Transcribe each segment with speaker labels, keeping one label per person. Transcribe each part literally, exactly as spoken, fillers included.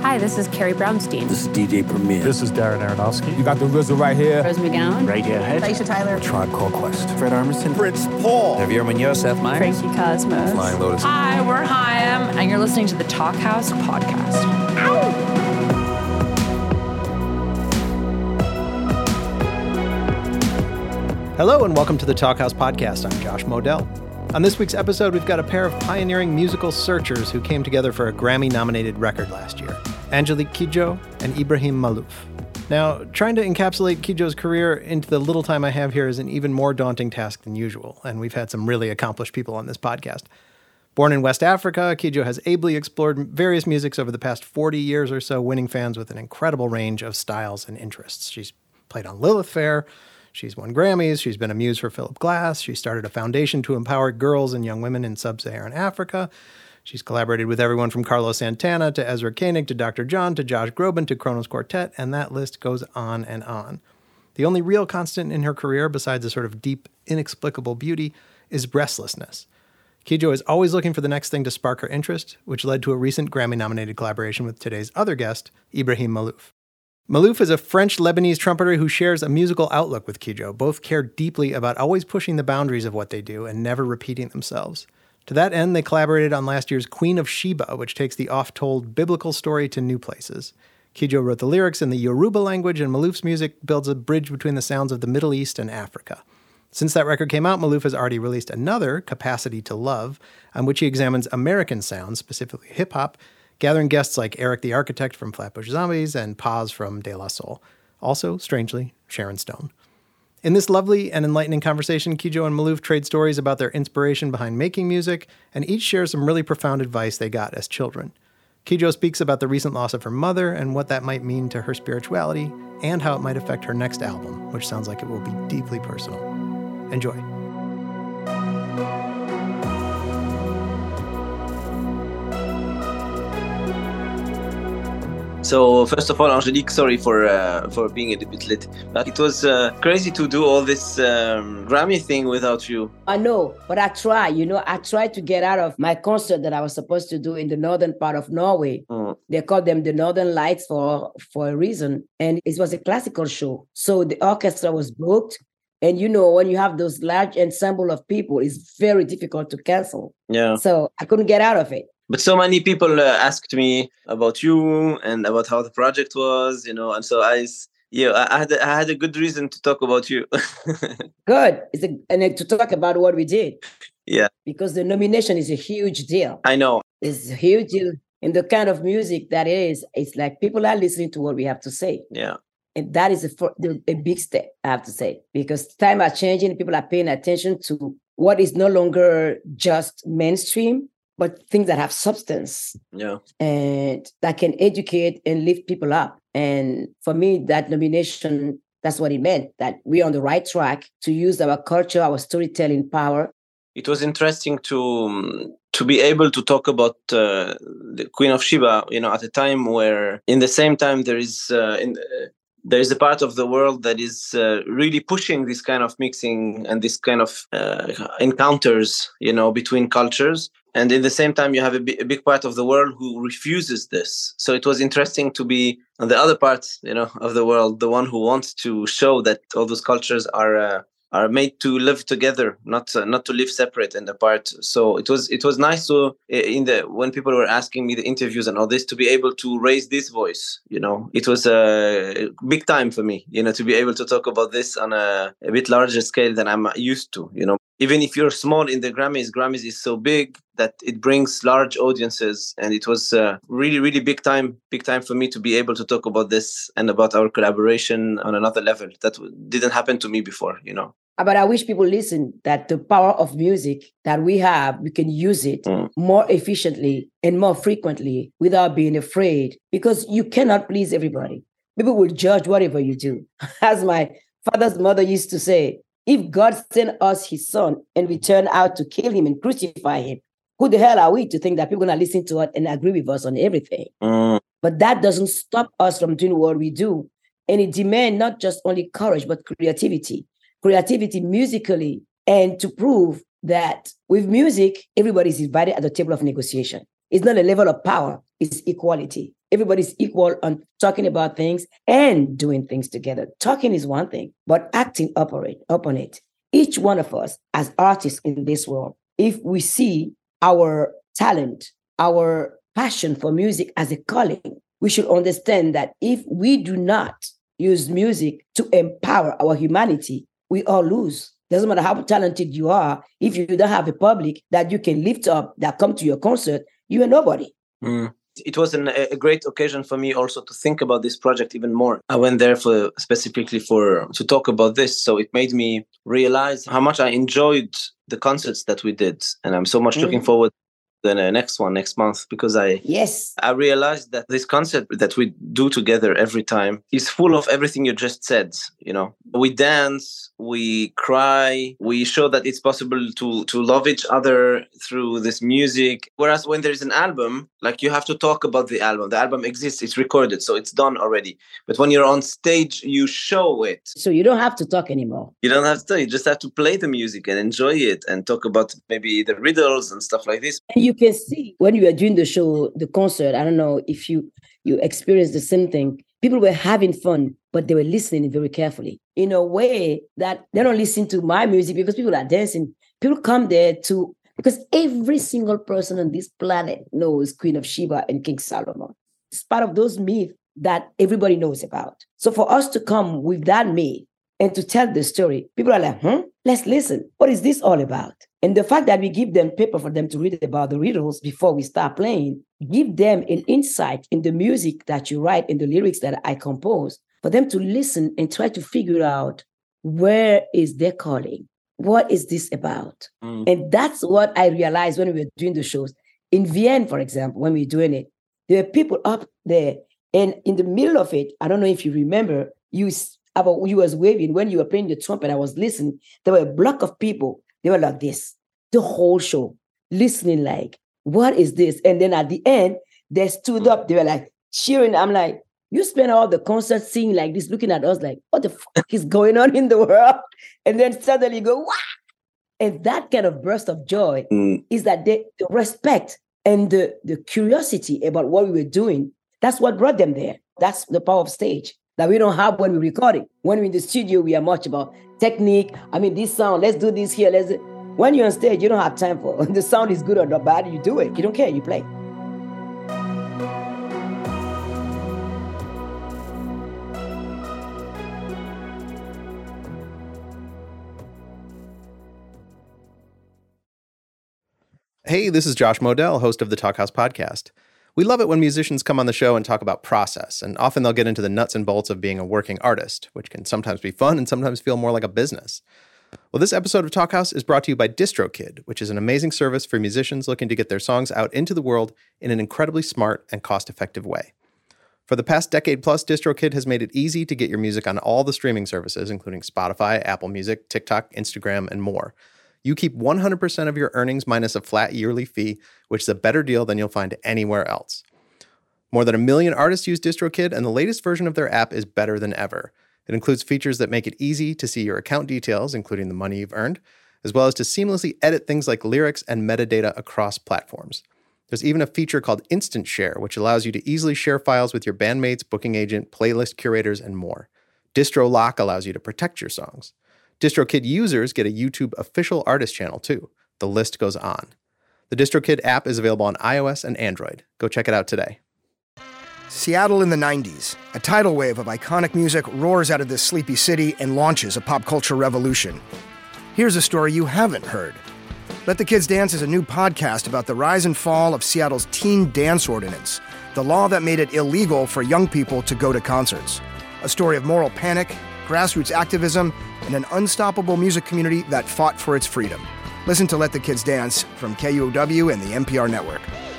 Speaker 1: Hi, this is Carrie Brownstein.
Speaker 2: This is D J Premier.
Speaker 3: This is Darren Aronofsky.
Speaker 4: You got the R Z A right here.
Speaker 1: Rose McGowan.
Speaker 2: Radiohead.
Speaker 5: Aisha Tyler.
Speaker 2: Tribe Called Quest. Fred Armisen.
Speaker 4: Fritz Paul.
Speaker 2: Javier Munoz. Seth Meyers.
Speaker 1: Frankie Cosmos.
Speaker 2: Flying Lotus.
Speaker 6: Hi, we're Chaim, and you're listening to the Talkhouse Podcast. Ow!
Speaker 7: Hello and welcome to the Talkhouse Podcast. I'm Josh Modell. On this week's episode, we've got a pair of pioneering musical searchers who came together for a Grammy-nominated record last year, Angelique Kidjo and Ibrahim Maalouf. Now, trying to encapsulate Kidjo's career into the little time I have here is an even more daunting task than usual, and we've had some really accomplished people on this podcast. Born in West Africa, Kidjo has ably explored various musics over the past forty years or so, winning fans with an incredible range of styles and interests. She's played on Lilith Fair. She's won Grammys, she's been a muse for Philip Glass, she started a foundation to empower girls and young women in sub-Saharan Africa. She's collaborated with everyone from Carlos Santana to Ezra Koenig to Doctor John to Josh Groban to Kronos Quartet, and that list goes on and on. The only real constant in her career, besides a sort of deep, inexplicable beauty, is restlessness. Kidjo is always looking for the next thing to spark her interest, which led to a recent Grammy-nominated collaboration with today's other guest, Ibrahim Maalouf. Maalouf is a French-Lebanese trumpeter who shares a musical outlook with Kidjo. Both care deeply about always pushing the boundaries of what they do and never repeating themselves. To that end, they collaborated on last year's Queen of Sheba, which takes the oft-told biblical story to new places. Kidjo wrote the lyrics in the Yoruba language, and Malouf's music builds a bridge between the sounds of the Middle East and Africa. Since that record came out, Maalouf has already released another, Capacity to Love, on which he examines American sounds, specifically hip-hop, gathering guests like Eric the Architect from Flatbush Zombies and Paz from De La Soul. Also, strangely, Sharon Stone. In this lovely and enlightening conversation, Kidjo and Maalouf trade stories about their inspiration behind making music, and each share some really profound advice they got as children. Kidjo speaks about the recent loss of her mother and what that might mean to her spirituality, and how it might affect her next album, which sounds like it will be deeply personal. Enjoy.
Speaker 8: So first of all, Angelique, sorry for uh, for being a bit late. But it was uh, crazy to do all this um, Grammy thing without you.
Speaker 5: I know, but I try. You know, I tried to get out of my concert that I was supposed to do in the northern part of Norway. Mm. They called them the Northern Lights for for a reason, and it was a classical show. So the orchestra was booked, and you know, when you have those large ensemble of people, it's very difficult to cancel.
Speaker 8: Yeah.
Speaker 5: So I couldn't get out of it.
Speaker 8: But so many people uh, asked me about you and about how the project was, you know, and so I, yeah, I had I had a good reason to talk about you.
Speaker 5: Good, it's a, and to talk about what we did.
Speaker 8: Yeah,
Speaker 5: because the nomination is a huge deal.
Speaker 8: I know
Speaker 5: it's a huge deal, and the kind of music that it is, it's like people are listening to what we have to say.
Speaker 8: Yeah,
Speaker 5: and that is a a big step, I have to say, because time are changing. People are paying attention to what is no longer just mainstream, but things that have substance,
Speaker 8: yeah,
Speaker 5: and that can educate and lift people up. And for me, that nomination, that's what it meant, that we're on the right track to use our culture, our storytelling power.
Speaker 8: It was interesting to um, to be able to talk about uh, the Queen of Sheba, you know, at a time where, in the same time, there is uh, in, uh, there is a part of the world that is uh, really pushing this kind of mixing and this kind of uh, encounters, you know, between cultures. And in the same time, you have a, b- a big part of the world who refuses this. So it was interesting to be on the other part, you know, of the world, the one who wants to show that all those cultures are uh, are made to live together, not uh, not to live separate and apart. So it was it was nice to in the when people were asking me the interviews and all this, to be able to raise this voice. You know, it was a big time for me, you know, to be able to talk about this on a, a bit larger scale than I'm used to. You know, even if you're small in the Grammys, Grammys is so big that it brings large audiences, and it was uh, really, really big time, big time for me to be able to talk about this and about our collaboration on another level. That didn't happen to me before, you know.
Speaker 5: But I wish people listen that the power of music that we have, we can use it mm. more efficiently and more frequently without being afraid, because you cannot please everybody. People will judge whatever you do. As my father's mother used to say, if God sent us his son and we turn out to kill him and crucify him, who the hell are we to think that people are going to listen to us and agree with us on everything? Mm. But that doesn't stop us from doing what we do. And it demands not just only courage, but creativity. Creativity musically, and to prove that with music, everybody is invited at the table of negotiation. It's not a level of power, it's equality. everybody's equal on talking about things and doing things together. Talking is one thing, but acting upon upon it. Each one of us as artists in this world, if we see our talent, our passion for music as a calling, we should understand that if we do not use music to empower our humanity, we all lose. Doesn't matter how talented you are, if you don't have a public that you can lift up, that come to your concert, you are nobody.
Speaker 8: Mm. It was an, a great occasion for me also to think about this project even more. I went there for specifically for to talk about this, so it made me realize how much I enjoyed the concerts that we did, and I'm so much mm. looking forward the next one next month, because I
Speaker 5: yes
Speaker 8: I realized that this concert that we do together every time is full of everything you just said. You know, we dance, we cry, we show that it's possible to to love each other through this music. Whereas when there is an album, like, you have to talk about the album. The album exists, it's recorded, so it's done already. But when you're on stage, you show it.
Speaker 5: So you don't have to talk anymore.
Speaker 8: You don't have to talk. You just have to play the music and enjoy it and talk about maybe the riddles and stuff like this.
Speaker 5: And you can see when you were doing the show, the concert, I don't know if you you experienced the same thing. People were having fun, but they were listening very carefully in a way that they don't listen to my music because people are dancing. People come there to, because every single person on this planet knows Queen of Sheba and King Solomon. It's part of those myths that everybody knows about. So for us to come with that myth and to tell the story, people are like, hmm, let's listen. What is this all about? And the fact that we give them paper for them to read about the riddles before we start playing, give them an insight in the music that you write, in the lyrics that I compose, for them to listen and try to figure out, where is their calling? What is this about? Mm. And that's what I realized when we were doing the shows. In Vienna, for example, when we were doing it, there were people up there, and in the middle of it, I don't know if you remember, you, you was waving when you were playing the trumpet. I was listening. There were a block of people. They were like this, the whole show, listening like, what is this? And then at the end, they stood up. They were like cheering. I'm like, you spend all the concert singing like this, looking at us like, what the fuck is going on in the world? And then suddenly you go, wow. And that kind of burst of joy mm. is that they, the respect and the, the curiosity about what we were doing, that's what brought them there. That's the power of stage that we don't have when we're recording. When we're in the studio, we are much about technique. I mean, this sound, let's do this here. Let's. When you're on stage, you don't have time for the sound is good or not bad. You do it. You don't care. You play.
Speaker 7: Hey, this is Josh Modell, host of the Talkhouse podcast. We love it when musicians come on the show and talk about process, and often they'll get into the nuts and bolts of being a working artist, which can sometimes be fun and sometimes feel more like a business. Well, this episode of Talkhouse is brought to you by DistroKid, which is an amazing service for musicians looking to get their songs out into the world in an incredibly smart and cost-effective way. For the past decade plus, DistroKid has made it easy to get your music on all the streaming services, including Spotify, Apple Music, TikTok, Instagram, and more. You keep one hundred percent of your earnings minus a flat yearly fee, which is a better deal than you'll find anywhere else. More than a million artists use DistroKid, and the latest version of their app is better than ever. It includes features that make it easy to see your account details, including the money you've earned, as well as to seamlessly edit things like lyrics and metadata across platforms. There's even a feature called Instant Share, which allows you to easily share files with your bandmates, booking agent, playlist curators, and more. Distro Lock allows you to protect your songs. DistroKid users get a YouTube official artist channel, too. The list goes on. The DistroKid app is available on iOS and Android. Go check it out today.
Speaker 1: Seattle in the nineties. A tidal wave of iconic music roars out of this sleepy city and launches a pop culture revolution. Here's a story you haven't heard. Let the Kids Dance is a new podcast about the rise and fall of Seattle's teen dance ordinance, the law that made it illegal for young people to go to concerts. A story of moral panic, grassroots activism, and an unstoppable music community that fought for its freedom. Listen to Let the Kids Dance from K U O W and the N P R network.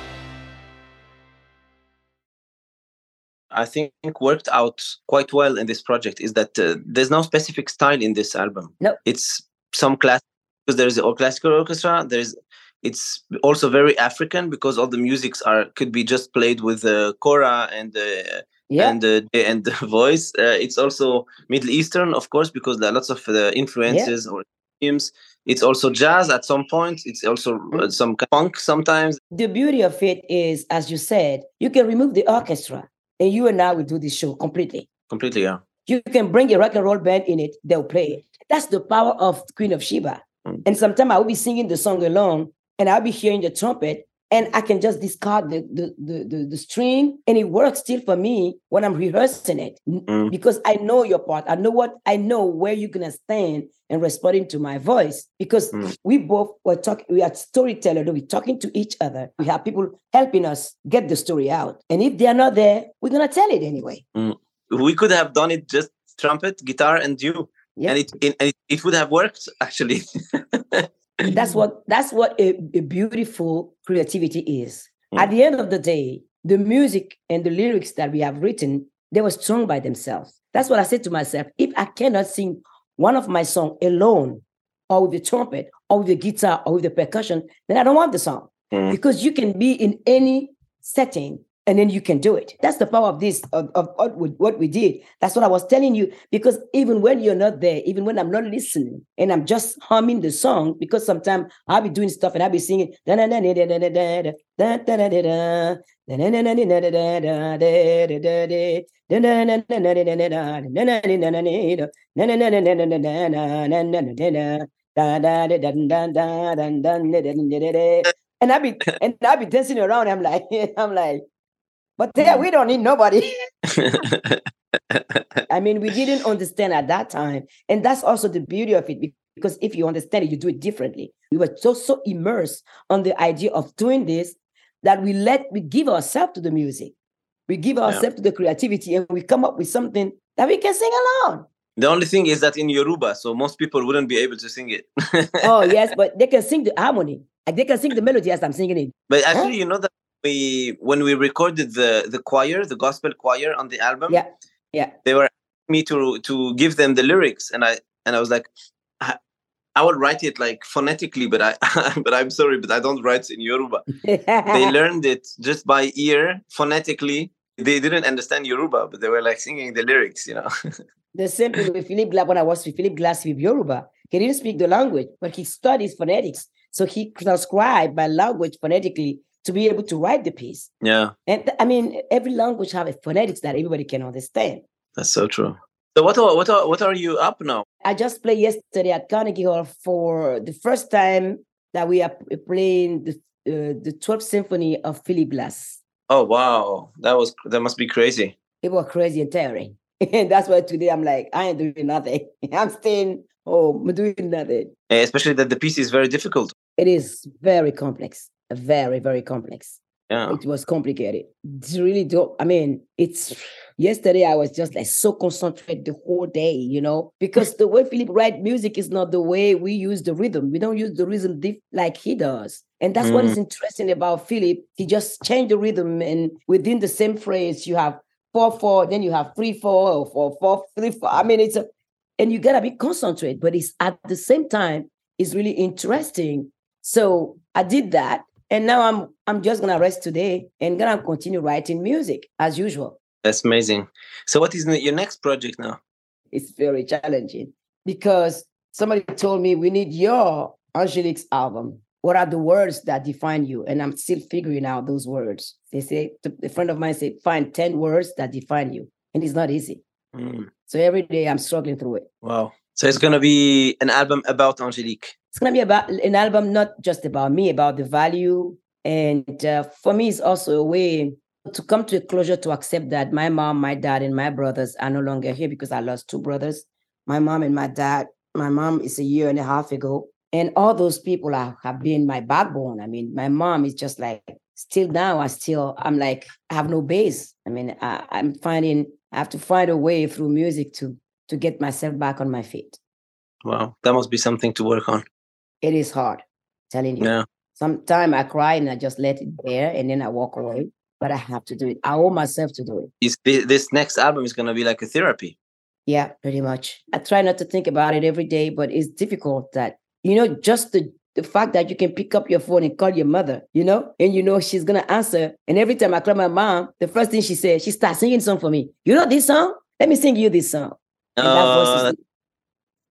Speaker 8: I think worked out quite well in this project is that uh, there's no specific style in this album.
Speaker 5: No.
Speaker 8: It's some class because there's a classical orchestra. There's it's also very African because all the musics are could be just played with the uh, kora and the uh, yeah. and the and the voice. Uh, it's also Middle Eastern, of course, because there are lots of uh, influences yeah. or themes. It's also jazz at some point. It's also uh, some funk sometimes.
Speaker 5: The beauty of it is, as you said, you can remove the orchestra and you and I will do this show completely.
Speaker 8: Completely, yeah.
Speaker 5: You can bring a rock and roll band in it, they'll play it. That's the power of Queen of Sheba. Mm. And sometimes I will be singing the song alone and I'll be hearing the trumpet and I can just discard the, the, the, the, the string and it works still for me when I'm rehearsing it mm. because I know your part. I know what, I know where you're going to stand and responding to my voice because mm. we both were talking, we are storytellers, we're talking to each other. We have people helping us get the story out. And if they're not there, we're going to tell it anyway.
Speaker 8: Mm. We could have done it just trumpet, guitar, and you. Yep. And it, it, it, it would have worked, actually.
Speaker 5: That's what that's what a, a beautiful creativity is. Mm. At the end of the day, the music and the lyrics that we have written, they were strong by themselves. That's what I said to myself. If I cannot sing one of my songs alone, or with the trumpet, or with the guitar, or with the percussion, then I don't want the song. Mm. Because you can be in any setting and then you can do it. That's the power of this, of, of, of what we did. That's what I was telling you. Because even when you're not there, even when I'm not listening and I'm just humming the song, because sometimes I'll be doing stuff and I'll be singing. And I'll be and I'll be dancing around. I'm like, I'm like, but there, we don't need nobody. I mean, we didn't understand at that time. And that's also the beauty of it, because if you understand it, you do it differently. We were so, so immersed on the idea of doing this that we let, we give ourselves to the music. We give ourselves yeah. to the creativity and we come up with something that we can sing along.
Speaker 8: The only thing is that in Yoruba, so most people wouldn't be able to sing it.
Speaker 5: Oh, yes, but they can sing the harmony. Like they can sing the melody as I'm singing it.
Speaker 8: But actually, huh? you know that we when we recorded the, the choir, the gospel choir on the album,
Speaker 5: yeah, yeah,
Speaker 8: they were asking me to to give them the lyrics, and I and I was like, I, I will write it like phonetically, but I but I'm sorry, but I don't write in Yoruba. They learned it just by ear, phonetically. They didn't understand Yoruba, but they were like singing the lyrics, you know.
Speaker 5: The same thing with Philip Glass. When I was with Philip Glass with Yoruba, he didn't speak the language, but he studies phonetics. So he transcribed by language phonetically to be able to write the piece.
Speaker 8: Yeah.
Speaker 5: And I mean, every language has a phonetics that everybody can understand.
Speaker 8: That's so true. So what are, what are, what are you up now?
Speaker 5: I just played yesterday at Carnegie Hall for the first time that we are playing the uh, the twelfth Symphony of Philip Glass.
Speaker 8: Oh, wow. That was, that must be crazy.
Speaker 5: It was crazy and tiring. And that's why today I'm like, I ain't doing nothing. I'm staying home, I'm doing nothing.
Speaker 8: Especially that the piece is very difficult.
Speaker 5: It is very complex. Very, very complex.
Speaker 8: Yeah.
Speaker 5: It was complicated. It's really dope. I mean, it's yesterday I was just like so concentrated the whole day, you know, because the way Philip writes music is not the way we use the rhythm. We don't use the rhythm diff- like he does. And that's mm. what is interesting about Philip. He just changed the rhythm, and within the same phrase, you have four, four, then you have three, four, or four, four, three, four. I mean, it's a, and you gotta be concentrated, but it's at the same time, it's really interesting. So I did that. And now I'm I'm just gonna rest today and gonna continue writing music as usual.
Speaker 8: That's amazing. So what is your next project now?
Speaker 5: It's very challenging because somebody told me we need your Angelique's album. What are the words that define you? And I'm still figuring out those words. They say, a friend of mine said, find ten words that define you. And it's not easy. Mm. So every day I'm struggling through it.
Speaker 8: Wow. So it's gonna be an album about Angelique.
Speaker 5: It's going to be about an album, not just about me, about the value. And uh, for me, it's also a way to come to a closure to accept that my mom, my dad, and my brothers are no longer here because I lost two brothers. My mom and my dad. My mom is a year and a half ago. And all those people are, have been my backbone. I mean, my mom is just like, still now, I still, I'm like, I have no base. I mean, I, I'm finding, I have to find a way through music to, to get myself back on my feet.
Speaker 8: Wow, that must be something to work on.
Speaker 5: It is hard, telling you.
Speaker 8: Yeah.
Speaker 5: Sometimes I cry and I just let it there and then I walk away. But I have to do it. I owe myself to do it.
Speaker 8: Is this next album is going to be like a therapy?
Speaker 5: Yeah, pretty much. I try not to think about it every day, but it's difficult that, you know, just the, the fact that you can pick up your phone and call your mother, you know, and you know she's going to answer. And every time I call my mom, the first thing she says, she starts singing song for me. You know this song? Let me sing you this song. And
Speaker 8: uh,
Speaker 5: that voice is,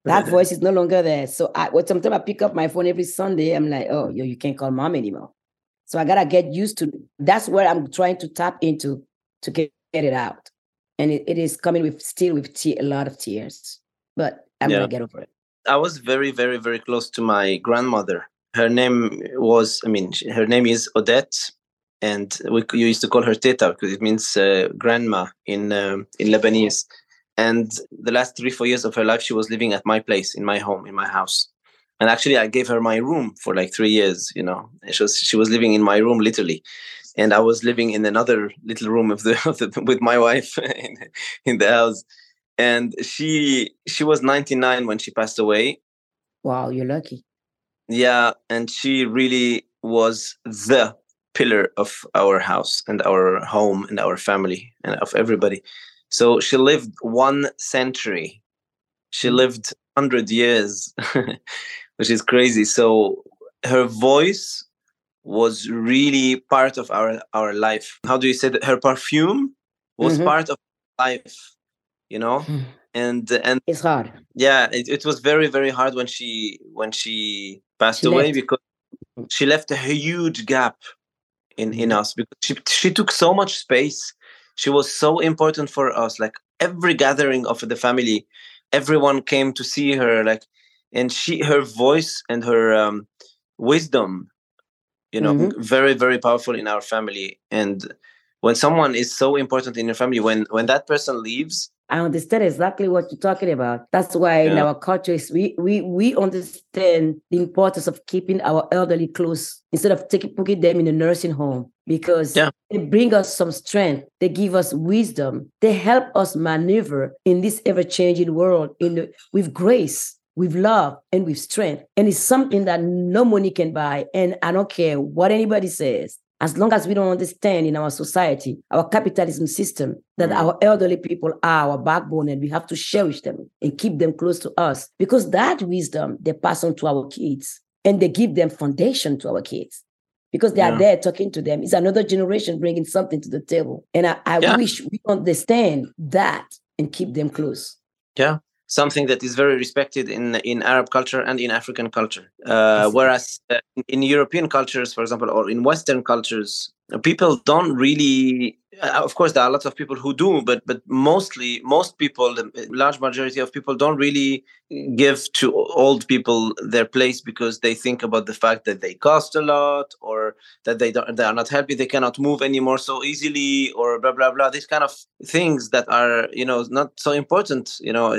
Speaker 5: That voice is no longer there. So I, well, sometimes I pick up my phone every Sunday. I'm like, oh, yo, you can't call mom anymore. So I gotta get used to. That's where I'm trying to tap into to get, get it out, and it, it is coming with still with te- a lot of tears. But I'm
Speaker 8: Yeah.
Speaker 5: gonna get over it.
Speaker 8: I was very, very, very close to my grandmother. Her name was, I mean, she- her name is Odette, and we you used to call her Teta because it means uh, grandma in um, in Lebanese. And the last three, four years of her life, she was living at my place, in my home, in my house. And actually, I gave her my room for like three years. You know, she was she was living in my room literally, and I was living in another little room of the, of the with my wife in, in the house. And she she was ninety-nine when she passed away.
Speaker 5: Wow, you're lucky.
Speaker 8: Yeah, and she really was the pillar of our house and our home and our family and of everybody. So she lived one century. She lived one hundred years, which is crazy. So her voice was really part of our, our life. How do you say that? Her perfume was
Speaker 5: Mhm.
Speaker 8: part of life, you know? And and
Speaker 5: It's hard.
Speaker 8: yeah, it, it was very, very hard when she when she passed
Speaker 5: She
Speaker 8: away
Speaker 5: left.
Speaker 8: because she left a huge gap in, in
Speaker 5: Mhm.
Speaker 8: us because she she took so much space. She was so important for us. Like every gathering of the family, everyone came to see her. Like, and she her voice and her um, wisdom, you know,
Speaker 5: Mhm.
Speaker 8: very, very powerful in our family. And when someone is so important in your family, when when that person leaves,
Speaker 5: I understand exactly what you're talking about. That's why in
Speaker 8: Yeah.
Speaker 5: our cultures, we we we understand the importance of keeping our elderly close instead of taking putting them in a nursing home because
Speaker 8: Yeah.
Speaker 5: they bring us some strength. They give us wisdom. They help us maneuver in this ever-changing world in the, with grace, with love, and with strength. And it's something that no money can buy. And I don't care what anybody says. As long as we don't understand in our society, our capitalism system, that
Speaker 8: Mm.
Speaker 5: our elderly people are our backbone and we have to cherish them and keep them close to us because that wisdom they pass on to our kids and they give them foundation to our kids because they
Speaker 8: Yeah.
Speaker 5: are there talking to them. It's another generation bringing something to the table. And I, I
Speaker 8: Yeah.
Speaker 5: wish we understand that and keep them close.
Speaker 8: Yeah, something that is very respected in in Arab culture and in African culture. Uh, whereas uh, in, in European cultures, for example, or in Western cultures, uh, people don't really. Uh, of course, there are lots of people who do, but but mostly, most people, the large majority of people, don't really give to old people their place because they think about the fact that they cost a lot, or that they don't, they are not happy, they cannot move anymore so easily, or blah blah blah. These kind of things that are, you know, not so important, you know.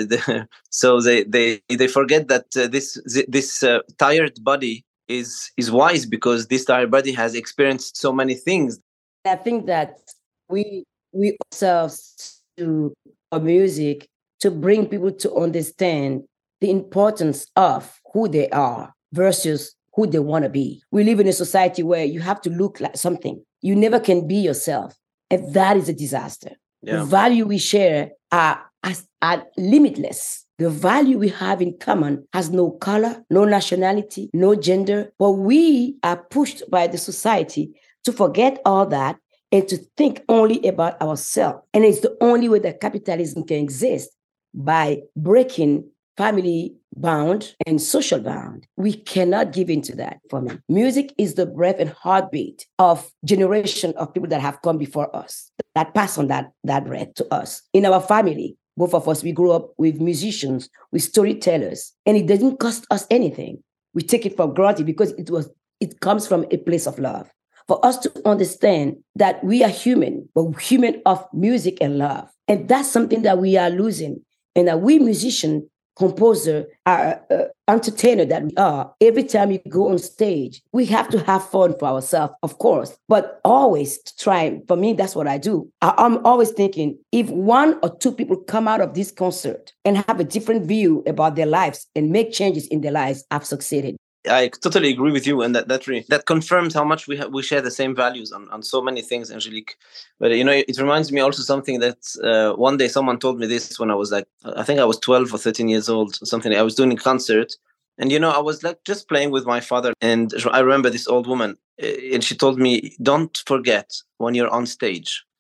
Speaker 8: So they they they forget that uh, this this uh, tired body is is wise because this tired body has experienced so many things.
Speaker 5: I think that we we ourselves to our music to bring people to understand the importance of who they are versus who they want to be. We live in a society where you have to look like something. You never can be yourself. And that is a disaster.
Speaker 8: Yeah.
Speaker 5: The value we share are, are limitless. The value we have in common has no color, no nationality, no gender, but we are pushed by the society to forget all that and to think only about ourselves. And it's the only way that capitalism can exist, by breaking family bound and social bound. We cannot give into that for me. Music is the breath and heartbeat of generation of people that have come before us, that pass on that, that breath to us. In our family, both of us, we grew up with musicians, with storytellers, and it doesn't cost us anything. We take it for granted because it was it comes from a place of love. For us to understand that we are human, but human of music and love. And that's something that we are losing. And that we musician, composer, are, uh, entertainer that we are, every time you go on stage, we have to have fun for ourselves, of course, but always try. For me, that's what I do. I, I'm always thinking, if one or two people come out of this concert and have a different view about their lives and make changes in their lives, I've succeeded.
Speaker 8: I totally agree with you, and that that really, that confirms how much we ha- we share the same values on, on so many things, Angelique. But you know, it, it reminds me also something that uh, one day someone told me this when I was like, I think I was twelve or thirteen years old, something. I was doing a concert, and you know, I was like just playing with my father, and I remember this old woman, uh, and she told me, "Don't forget when you're on stage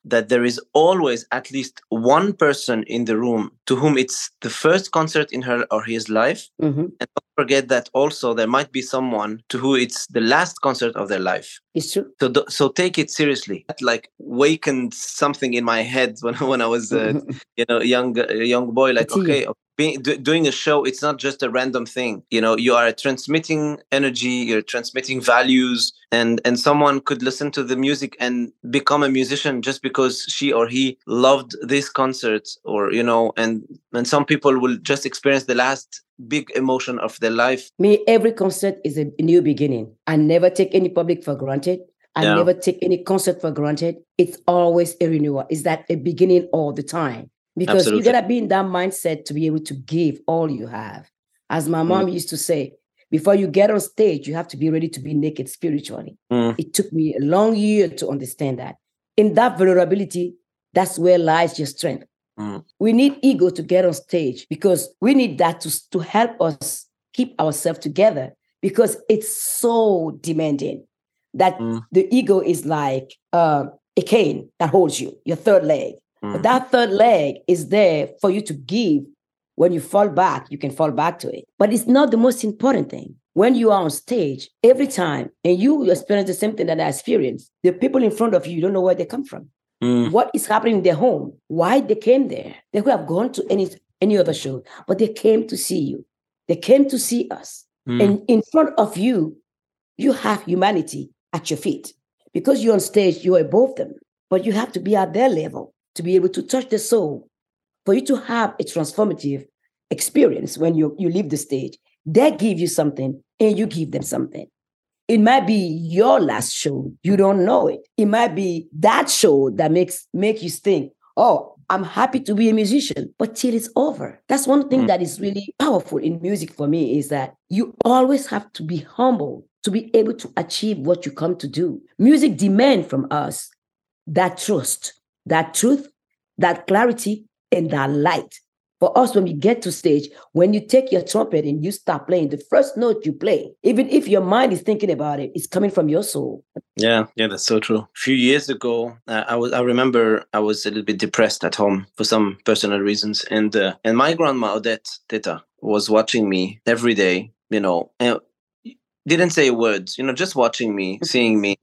Speaker 8: that there is always at least one person in the room to whom it's the first concert in her or his life.
Speaker 5: Mm-hmm.
Speaker 8: And don't forget that also there might be someone to who it's the last concert of their life.
Speaker 5: It's true.
Speaker 8: So, th- so take it seriously. That like wakened something in my head when when I was, uh, you know, a young a young boy. Like, okay, being, do, doing a show, it's not just a random thing. You know, you are transmitting energy, you're transmitting values, and and someone could listen to the music and become a musician just because she or he loved this concert, or you know, and and some people will just experience the last big emotion of their life.
Speaker 5: Me, every concert is a new beginning. I never take any public for granted. I
Speaker 8: Yeah.
Speaker 5: never take any concert for granted. It's always a renewal. It's that a beginning all the time. Because
Speaker 8: Absolutely.
Speaker 5: you gotta be in that mindset to be able to give all you have. As my mom used to say, before you get on stage, you have to be ready to be naked spiritually.
Speaker 8: Mm.
Speaker 5: It took me a long year to understand that. In that vulnerability, that's where lies your strength.
Speaker 8: Mm.
Speaker 5: We need ego to get on stage because we need that to, to help us keep ourselves together, because it's so demanding that
Speaker 8: Mm.
Speaker 5: the ego is like uh, a cane that holds you, your third leg.
Speaker 8: Mm.
Speaker 5: But that third leg is there for you to give. When you fall back, you can fall back to it. But it's not the most important thing. When you are on stage, every time, and you experience the same thing that I experienced, the people in front of you, you don't know where they come from.
Speaker 8: Mm.
Speaker 5: What is happening in their home? Why they came there? They could have gone to any, any other show, but they came to see you. They came to see us.
Speaker 8: Mm.
Speaker 5: And in front of you, you have humanity at your feet. Because you're on stage, you're above them. But you have to be at their level to be able to touch the soul. For you to have a transformative experience when you, you leave the stage, they give you something and you give them something. It might be your last show. You don't know it. It might be that show that makes make you think, oh, I'm happy to be a musician, but till it's over. That's one thing
Speaker 8: Mm.
Speaker 5: that is really powerful in music for me, is that you always have to be humble to be able to achieve what you come to do. Music demands from us that trust, that truth, that clarity, and that light. For us, when we get to stage, when you take your trumpet and you start playing, the first note you play, even if your mind is thinking about it, it's coming from your soul.
Speaker 8: Yeah, yeah, that's so true. A few years ago, uh, I was I remember I was a little bit depressed at home for some personal reasons, and uh, and my grandma Odette Teta was watching me every day, you know, and didn't say a word, you know, just watching me, seeing me,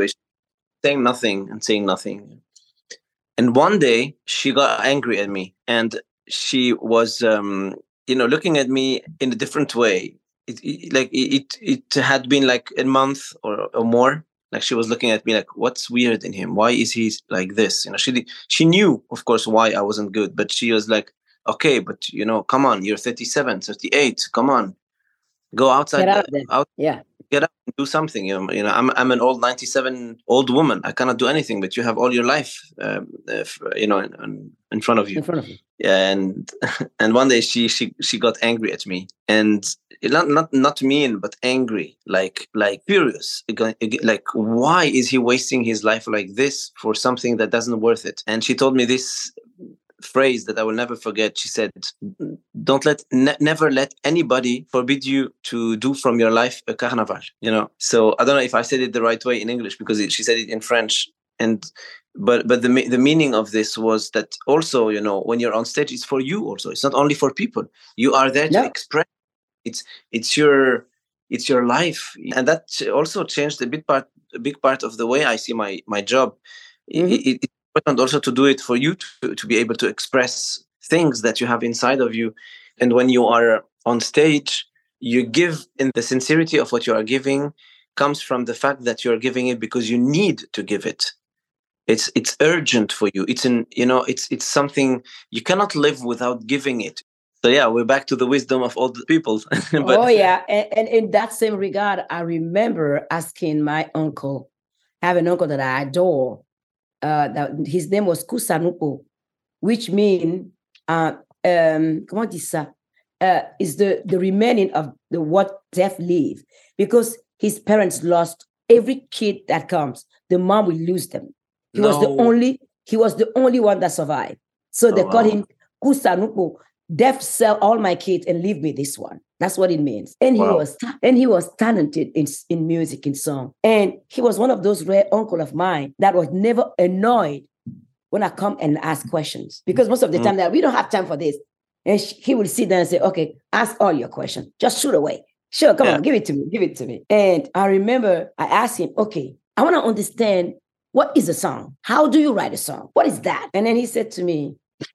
Speaker 8: saying nothing and saying nothing. And one day she got angry at me, and she was, um, you know, looking at me in a different way. It, it, like it, it had been like a month or, or more. Like she was looking at me like, what's weird in him? Why is he like this? You know, she she knew, of course, why I wasn't good, but she was like, okay, but you know, come on, you're thirty-seven, thirty-eight, come on, go outside,
Speaker 5: Get out of there.
Speaker 8: out,
Speaker 5: Yeah.
Speaker 8: get up and do something. You know, you know, I'm I'm an old ninety-seven old woman. I cannot do anything, but you have all your life, um, if, you know, in, in front of you.
Speaker 5: In front of you.
Speaker 8: And and one day she she she got angry at me, and not not not mean, but angry, like like furious, like why is he wasting his life like this for something that doesn't worth it? And she told me this phrase that I will never forget. She said, don't let ne- never let anybody forbid you to do from your life a carnival, you know. So I don't know if I said it the right way in English, because it, she said it in French. And but but the the meaning of this was that also, you know, when you're on stage, it's for you also. It's not only for people. You are there to
Speaker 5: No.
Speaker 8: express. It's it's your it's your life, and that also changed a big part a big part of the way I see my my job.
Speaker 5: Mhm.
Speaker 8: It, it, it's important also to do it for you to to be able to express things that you have inside of you, and when you are on stage, you give in the sincerity of what you are giving comes from the fact that you are giving it because you need to give it. It's it's urgent for you. It's an you know it's it's something you cannot live without giving it. So yeah, we're back to the wisdom of old people. But,
Speaker 5: oh yeah, and, and in that same regard, I remember asking my uncle. I have an uncle that I adore. Uh, that his name was Kusanupo, which means uh, um, comment on dit ça? Uh, is the the remaining of the what death leave, because his parents lost every kid that comes. The mom will lose them. He
Speaker 8: No.
Speaker 5: was the only. He was the only one that survived. So they
Speaker 8: Oh,
Speaker 5: call
Speaker 8: wow.
Speaker 5: him Kusanupo. Death sell all my kids and leave me this one. That's what it means. And he
Speaker 8: Wow.
Speaker 5: was ta- and he was talented in, in music, in song. And he was one of those rare uncle of mine that was never annoyed when I come and ask questions. Because most of the time that we don't have time for this. And she, he would sit there and say, okay, ask all your questions. Just shoot away. Sure, come yeah. on, give it to me. Give it to me. And I remember I asked him, okay, I want to understand, what is a song? How do you write a song? What is that? And then he said to me,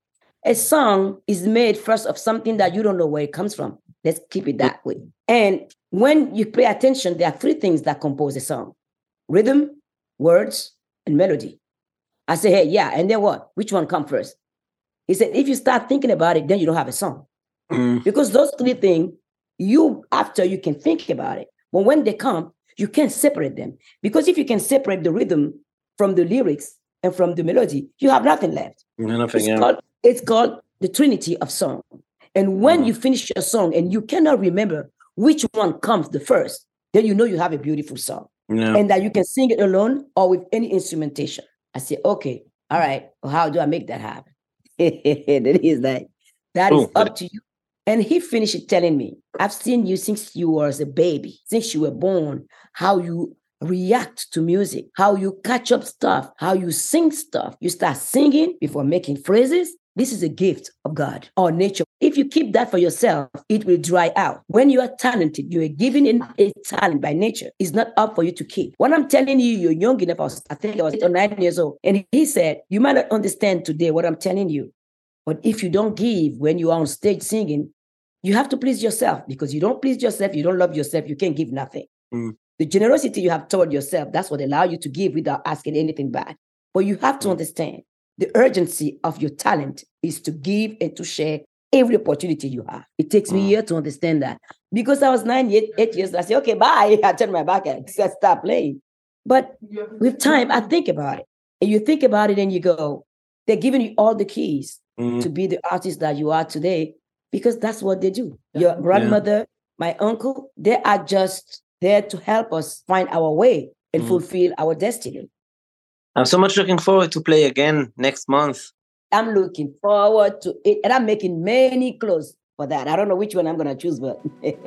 Speaker 5: a song is made first of something that you don't know where it comes from. Let's keep it that way. And when you pay attention, there are three things that compose a song: rhythm, words, and melody. I say, hey, yeah, and then what? Which one comes first? He said, if you start thinking about it, then you don't have a song. Mm. Because those three things, you, after you can think about it. But when they come, you can't separate them. Because if you can separate the rhythm from the lyrics and from the melody, you have nothing left.
Speaker 8: Nothing,
Speaker 5: it's,
Speaker 8: yeah.
Speaker 5: called, it's called the Trinity of song. And when mm. you finish your song and you cannot remember which one comes the first, then you know you have a beautiful song.
Speaker 8: Yeah.
Speaker 5: And that you can sing it alone or with any instrumentation. I say, okay, all right, well, how do I make that happen? Then he's like, that Ooh, is up to you. And he finished it telling me, I've seen you since you were a baby, since you were born, how you react to music, how you catch up stuff, how you sing stuff. You start singing before making phrases. This is a gift of God or nature. If you keep that for yourself, it will dry out. When you are talented, you are given a talent by nature. It's not up for you to keep. When I'm telling you, you're young enough, I, was, I think I was eight or nine years old. And he said, you might not understand today what I'm telling you. But if you don't give when you are on stage singing, you have to please yourself, because you don't please yourself, you don't love yourself, you can't give nothing. Mm. The generosity you have toward yourself, that's what allows you to give without asking anything back. But you have to understand the urgency of your talent is to give and to share every opportunity you have. It takes me years to understand that. Because I was nine, eight, eight years, I say, okay, bye. I turn my back and I stop playing. But with time, I think about it. And you think about it and you go, they're giving you all the keys mm-hmm. to be the artist that you are today, because that's what they do. Your grandmother, yeah. my uncle, they are just there to help us find our way and mm-hmm. fulfill our destiny.
Speaker 8: I'm so much looking forward to play again next month.
Speaker 5: I'm looking forward to it. And I'm making many clothes for that. I don't know which one I'm going to choose, but.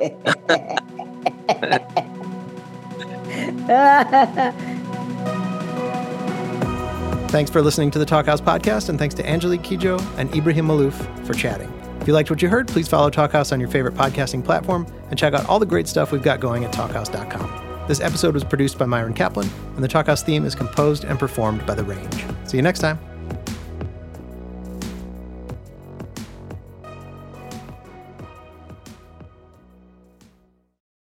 Speaker 7: Thanks for listening to the Talkhouse podcast, and thanks to Angelique Kidjo and Ibrahim Malouf for chatting. If you liked what you heard, please follow Talkhouse on your favorite podcasting platform and check out all the great stuff we've got going at talkhouse dot com. This episode was produced by Myron Kaplan, and the Talkhouse theme is composed and performed by The Range. See you next time.